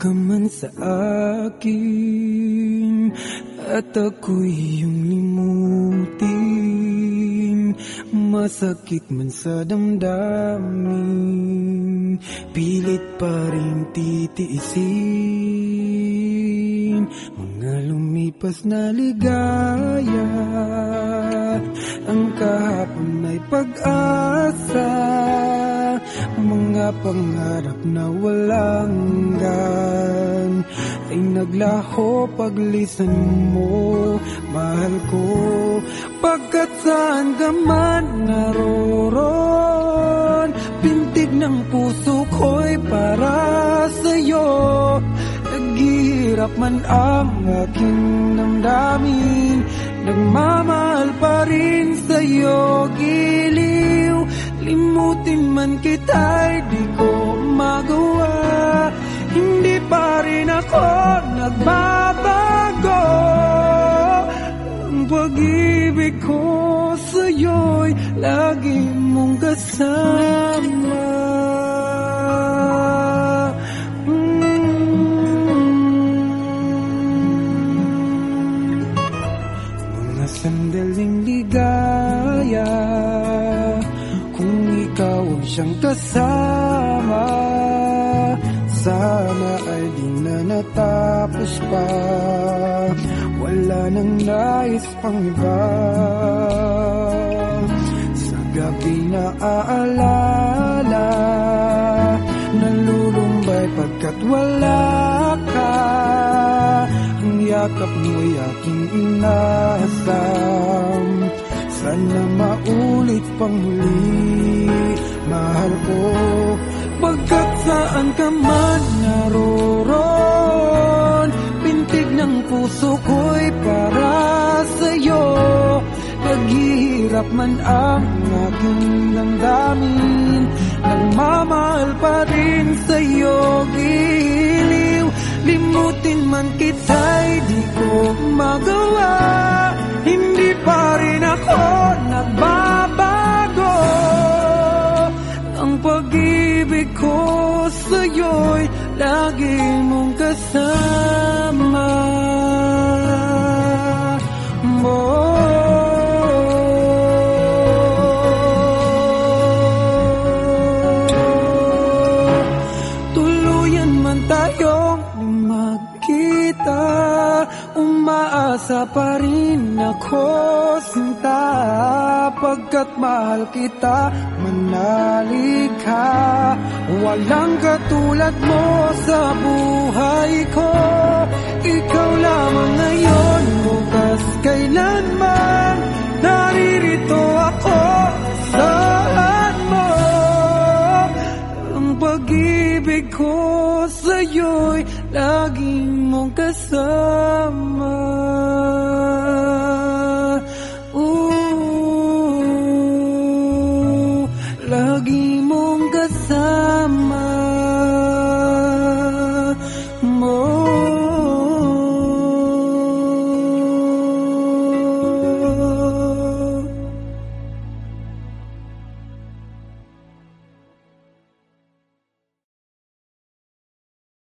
ka man sa akin at ako'y iyong limutin, masakit man sa damdamin, pilit pa rin titiisin mga lumipas na ligaya. Ang kahapon ay pag-asa, mga pangarap na walang hanggan ay naglaho paglisan mo, mahal ko. Pagkat saan ka man naroon, pintig ng puso ko'y para sa'yo. Naghihirap man ang aking damdamin, nagmamahal pa rin sa'yo, giliw. Limutin man kita'y di ko magawa, hindi pa rin ako nagbabago. Ang pag-ibig ko sa'yo'y lagi mong kasama. Mga sandaling ligaya, kung ikaw ang siyang kasama, sana ay di na natapos pa. Wala nang nais pang iba. Sa gabi na aalala, nalulumbay pagkat wala ka. Ang yakap mo'y aking inasam, sana maulit pang muli, mahal ko. Pagkat saan ka man naroon, pintig ng puso ko'y para sa'yo. Naghihirap man ang aking damdamin, nagmamahal pa rin sa'yo, giliw. Limutin man kita'y di ko magawa, hindi pa rin ako nagbabago. Ang pag-ibig ko sa'yo'y lagi mong kasama. Tuluyan man tayong magkita, umaasa pa rin ako, sinta. Pagkat mahal kita, manalig ka. Walang katulad mo sa buhay ko. Ikaw lamang ngayon, bukas kailanman. Naririto ako, saan mo. Ang pag-ibig ko sa'yo'y lagi mong kasama. Lagi